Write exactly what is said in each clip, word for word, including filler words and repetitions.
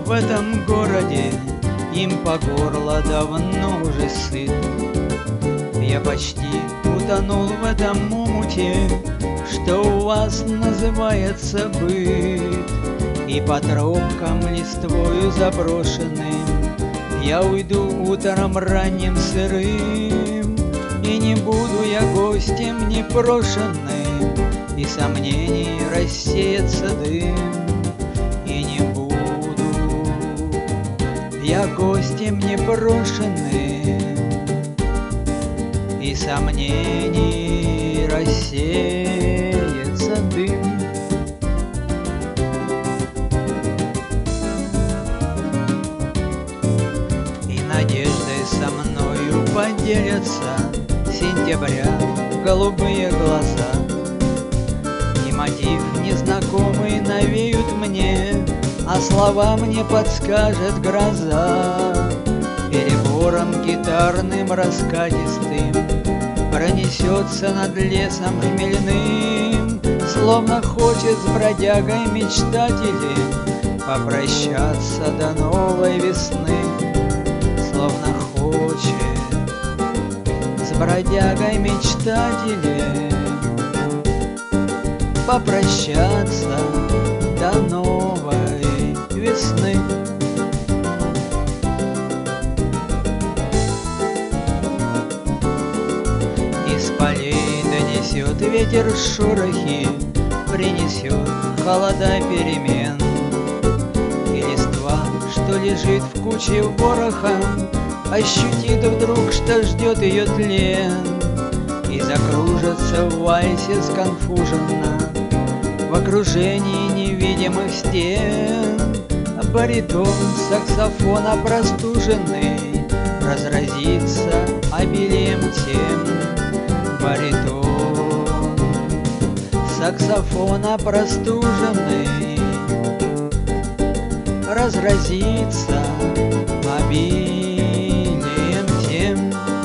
в этом городе, им по горло давно уже сыт. Я почти утонул в этом омуте, что у вас называется быт. И по тропкам листвою заброшенным я уйду утром ранним сырым, и не буду я гостем непрошенным, и сомнений рассеется дым. И не буду я гостем непрошенным, и сомнений рассеется дым. И надеждой со мною поделятся сентября голубые глаза, и мотив незнакомый навеют мне, а слова мне подскажет гроза. Перебором гитарным раскатистым пронесется над лесом хмельным, словно хочет с бродягой мечтателем попрощаться до новой весны. Словно хочет с бродягой мечтателем попрощаться до новой весны. Из полей донесет ветер шорохи, принесет холода перемен, и листва, что лежит в куче вороха, ощутит вдруг, что ждет ее тлен, и закружится в вальсе сконфуженно в окружении невидимых стен. Баритон саксофона простуженный разразится обилием тем. Баритон саксофона простуженный разразится обилием тем.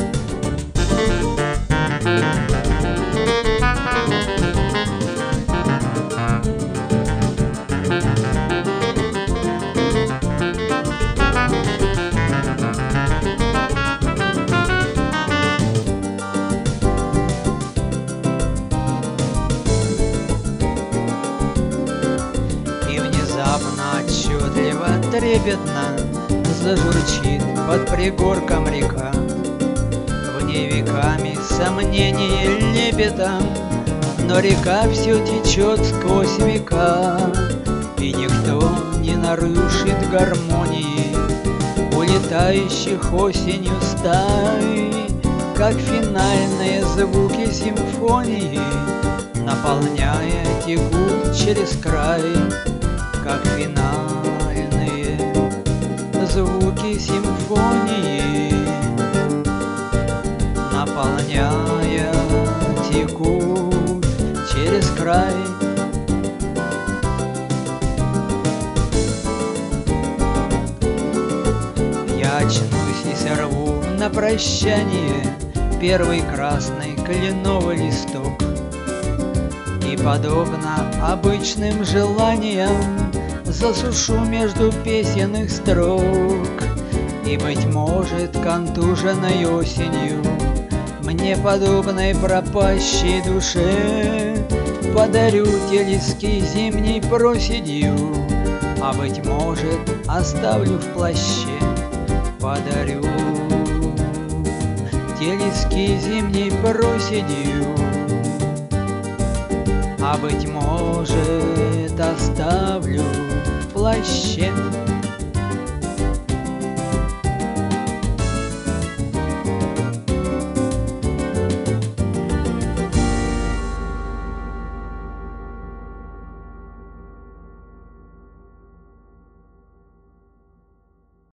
Отчетливо, трепетно зажурчит под пригорком река, в ней веками сомнение лепетом, но река все течет сквозь века, и никто не нарушит гармонии улетающих осенью стай, как финальные звуки симфонии, наполняя, текут через край. Как финальные звуки симфонии, наполняя, текут через край. Я очнусь и сорву на прощание первый красный кленовый листок, и подобно обычным желаниям засушу между песенных строк. И, быть может, контуженной осенью мне, подобной пропащей душе, подарю телески зимней проседью, а, быть может, оставлю в плаще. Подарю телески зимней проседью, а, быть может, оставлю в плаще.